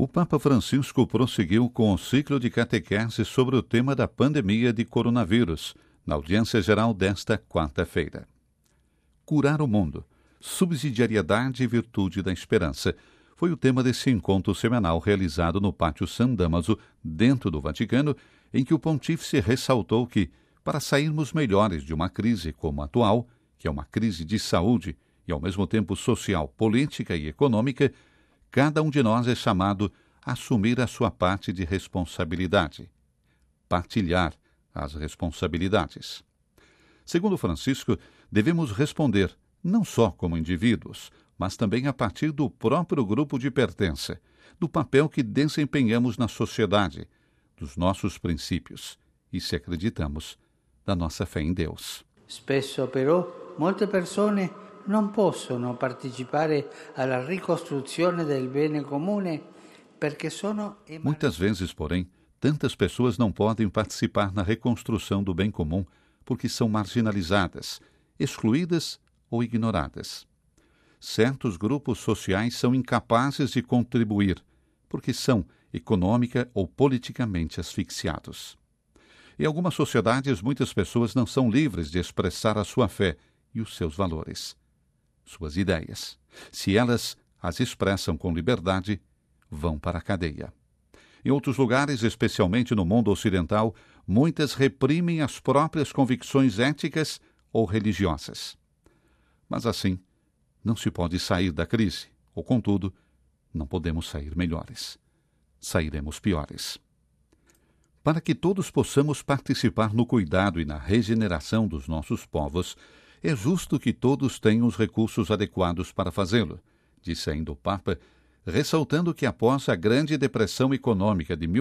O Papa Francisco prosseguiu com o ciclo de catequese sobre o tema da pandemia de coronavírus, na audiência geral desta quarta-feira. Curar o mundo, subsidiariedade e virtude da esperança, foi o tema desse encontro semanal realizado no Pátio San Damaso, dentro do Vaticano, em que o pontífice ressaltou que, para sairmos melhores de uma crise como a atual, que é uma crise de saúde e ao mesmo tempo social, política e econômica, cada um de nós é chamado a assumir a sua parte de responsabilidade, partilhar as responsabilidades. Segundo Francisco, devemos responder não só como indivíduos, mas também a partir do próprio grupo de pertença, do papel que desempenhamos na sociedade, dos nossos princípios e, se acreditamos, da nossa fé em Deus. Spesso però molte persone non possono partecipare alla ricostruzione del bene comune perché sono... Muitas vezes, porém, tantas pessoas não podem participar na reconstrução do bem comum porque são marginalizadas, excluídas ou ignoradas. Certos grupos sociais são incapazes de contribuir porque são econômica ou politicamente asfixiados. Em algumas sociedades, muitas pessoas não são livres de expressar a sua fé e os seus valores, suas ideias. Se elas as expressam com liberdade, vão para a cadeia. Em outros lugares, especialmente no mundo ocidental, muitas reprimem as próprias convicções éticas ou religiosas. Mas assim, não se pode sair da crise, ou contudo, não podemos sair melhores. Sairemos piores. Para que todos possamos participar no cuidado e na regeneração dos nossos povos, é justo que todos tenham os recursos adequados para fazê-lo, disse ainda o Papa, ressaltando que após a Grande Depressão Econômica de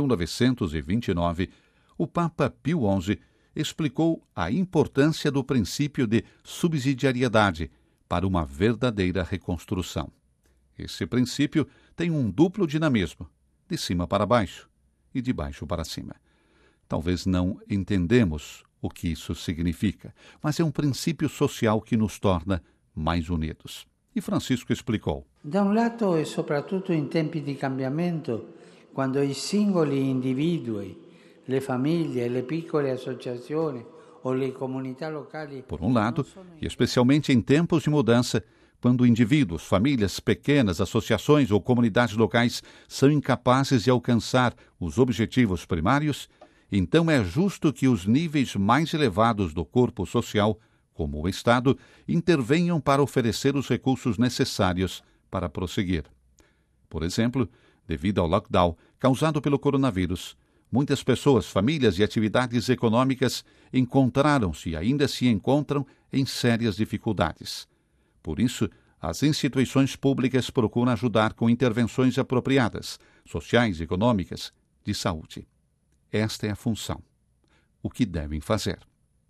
1929, o Papa Pio XI explicou a importância do princípio de subsidiariedade para uma verdadeira reconstrução. Esse princípio tem um duplo dinamismo, de cima para baixo e de baixo para cima. Talvez não entendemos o que isso significa, mas é um princípio social que nos torna mais unidos. E Francisco explicou. Da un lato e soprattutto in tempi di cambiamento, quando i singoli individui, le famiglie, le piccole associazioni ou le comunità locali... Por um lado, e especialmente em tempos de mudança, quando indivíduos, famílias pequenas, associações ou comunidades locais são incapazes de alcançar os objetivos primários, então é justo que os níveis mais elevados do corpo social, como o Estado, intervenham para oferecer os recursos necessários para prosseguir. Por exemplo, devido ao lockdown causado pelo coronavírus, muitas pessoas, famílias e atividades econômicas encontraram-se e ainda se encontram em sérias dificuldades. Por isso, as instituições públicas procuram ajudar com intervenções apropriadas, sociais, econômicas, de saúde. Esta é a função. O que devem fazer.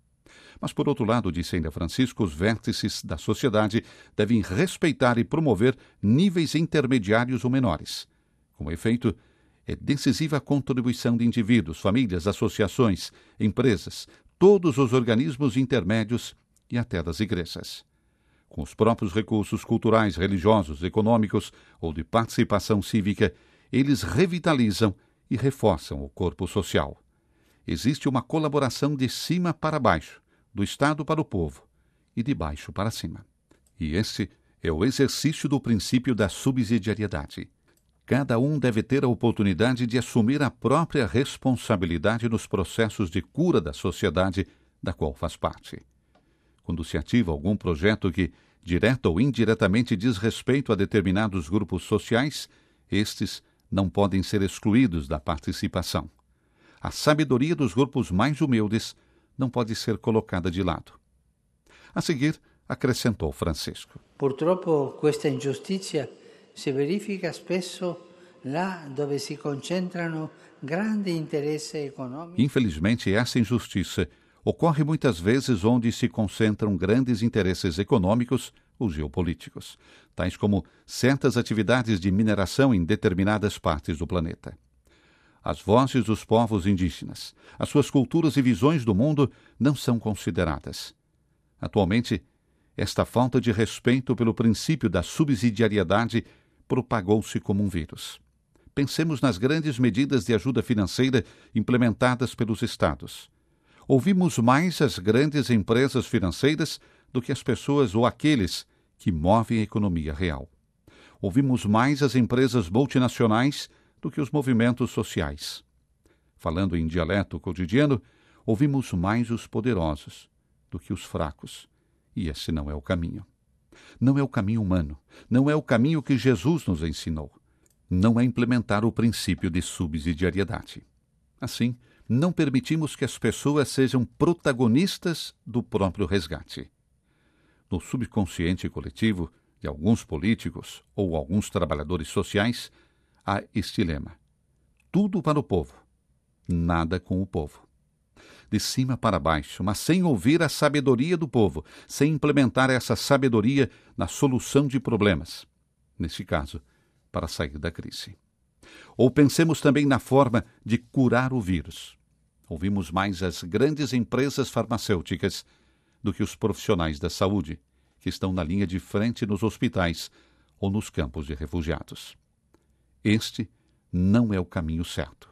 Mas, por outro lado, disse ainda Francisco, os vértices da sociedade devem respeitar e promover níveis intermediários ou menores. Com efeito, é decisiva a contribuição de indivíduos, famílias, associações, empresas, todos os organismos intermédios e até das igrejas. Com os próprios recursos culturais, religiosos, econômicos ou de participação cívica, eles revitalizam e reforçam o corpo social. Existe uma colaboração de cima para baixo, do Estado para o povo e de baixo para cima. E esse é o exercício do princípio da subsidiariedade. Cada um deve ter a oportunidade de assumir a própria responsabilidade nos processos de cura da sociedade da qual faz parte. Quando se ativa algum projeto que, direta ou indiretamente, diz respeito a determinados grupos sociais, estes não podem ser excluídos da participação. A sabedoria dos grupos mais humildes não pode ser colocada de lado. A seguir, acrescentou Francisco. Purtroppo questa ingiustizia si verifica spesso là dove si concentrano grandi interessi econômicos. Infelizmente, essa injustiça ocorre muitas vezes onde se concentram grandes interesses econômicos ou geopolíticos, tais como certas atividades de mineração em determinadas partes do planeta. As vozes dos povos indígenas, as suas culturas e visões do mundo não são consideradas. Atualmente, esta falta de respeito pelo princípio da subsidiariedade propagou-se como um vírus. pensemos nas grandes medidas de ajuda financeira implementadas pelos Estados. Ouvimos mais as grandes empresas financeiras do que as pessoas ou aqueles que movem a economia real. Ouvimos mais as empresas multinacionais do que os movimentos sociais. Falando em dialeto cotidiano, ouvimos mais os poderosos do que os fracos. E esse não é o caminho. Não é o caminho humano. Não é o caminho que Jesus nos ensinou. Não é implementar o princípio de subsidiariedade. Assim, não permitimos que as pessoas sejam protagonistas do próprio resgate. No subconsciente coletivo de alguns políticos ou alguns trabalhadores sociais, há este lema: tudo para o povo, nada com o povo. De cima para baixo, mas sem ouvir a sabedoria do povo, sem implementar essa sabedoria na solução de problemas, neste caso, para sair da crise. Ou pensemos também na forma de curar o vírus. Ouvimos mais as grandes empresas farmacêuticas do que os profissionais da saúde, que estão na linha de frente nos hospitais ou nos campos de refugiados. Este não é o caminho certo.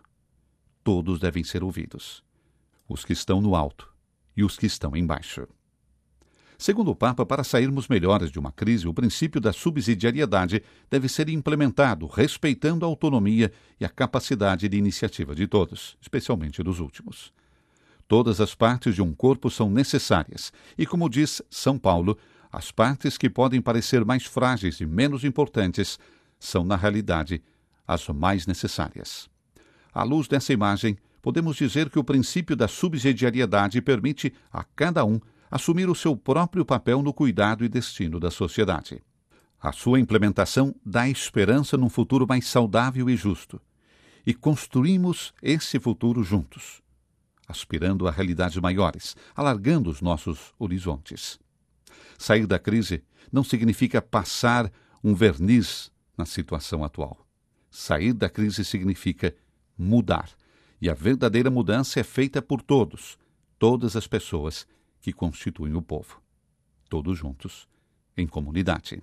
Todos devem ser ouvidos. Os que estão no alto e os que estão embaixo. Segundo o Papa, para sairmos melhores de uma crise, o princípio da subsidiariedade deve ser implementado, respeitando a autonomia e a capacidade de iniciativa de todos, especialmente dos últimos. Todas as partes de um corpo são necessárias e, como diz São Paulo, as partes que podem parecer mais frágeis e menos importantes são, na realidade, as mais necessárias. À luz dessa imagem, podemos dizer que o princípio da subsidiariedade permite a cada um assumir o seu próprio papel no cuidado e destino da sociedade. A sua implementação dá esperança num futuro mais saudável e justo. E construímos esse futuro juntos, aspirando a realidades maiores, alargando os nossos horizontes. Sair da crise não significa passar um verniz na situação atual. Sair da crise significa mudar. E a verdadeira mudança é feita por todos, todas as pessoas que constituem o povo. Todos juntos, em comunidade.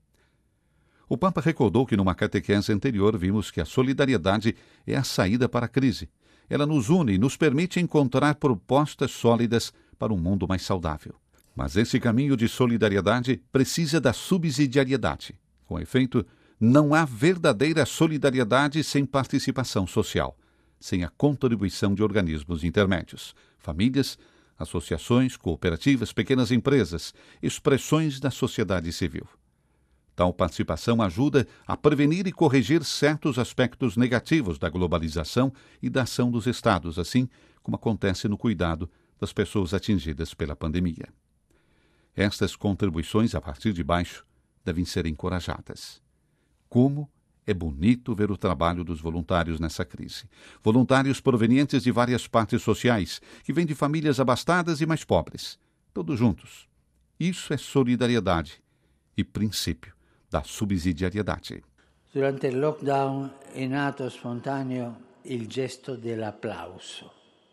O Papa recordou que numa catequese anterior vimos que a solidariedade é a saída para a crise. Ela nos une e nos permite encontrar propostas sólidas para um mundo mais saudável. Mas esse caminho de solidariedade precisa da subsidiariedade. Com efeito, não há verdadeira solidariedade sem participação social, sem a contribuição de organismos intermédios, famílias, associações, cooperativas, pequenas empresas, expressões da sociedade civil. Tal participação ajuda a prevenir e corrigir certos aspectos negativos da globalização e da ação dos Estados, assim como acontece no cuidado das pessoas atingidas pela pandemia. Estas contribuições a partir de baixo devem ser encorajadas. Como é bonito ver o trabalho dos voluntários nessa crise. Voluntários provenientes de várias partes sociais, que vêm de famílias abastadas e mais pobres. Todos juntos. Isso é solidariedade e princípio da subsidiariedade. Durante il lockdown è nato spontaneo il gesto dell'applauso.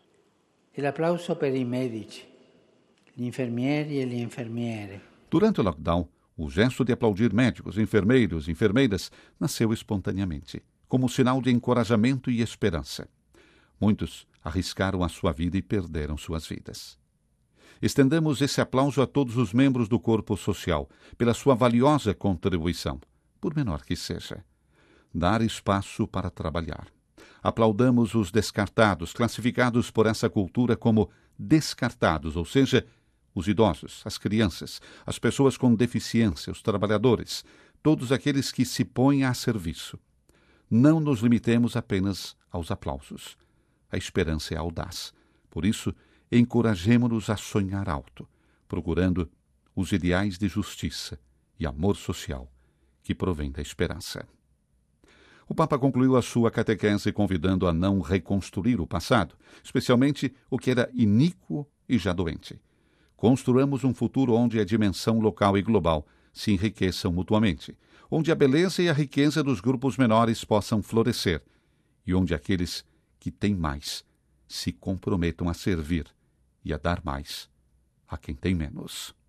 E l'applauso per i medici, gli infermieri e le infermiere. Durante o lockdown, o gesto de aplaudir médicos, enfermeiros e enfermeiras nasceu espontaneamente, como sinal de encorajamento e esperança. Muitos arriscaram a sua vida e perderam suas vidas. Estendamos esse aplauso a todos os membros do corpo social, pela sua valiosa contribuição, por menor que seja. Dar espaço para trabalhar. Aplaudamos os descartados, classificados por essa cultura como descartados, ou seja, os idosos, as crianças, as pessoas com deficiência, os trabalhadores, todos aqueles que se põem a serviço. Não nos limitemos apenas aos aplausos. A esperança é audaz. Por isso, encorajemo-nos a sonhar alto, procurando os ideais de justiça e amor social que provém da esperança. O Papa concluiu a sua catequese convidando a não reconstruir o passado, especialmente o que era iníquo e já doente. Construamos um futuro onde a dimensão local e global se enriqueçam mutuamente, onde a beleza e a riqueza dos grupos menores possam florescer e onde aqueles que têm mais se comprometam a servir e a dar mais a quem tem menos.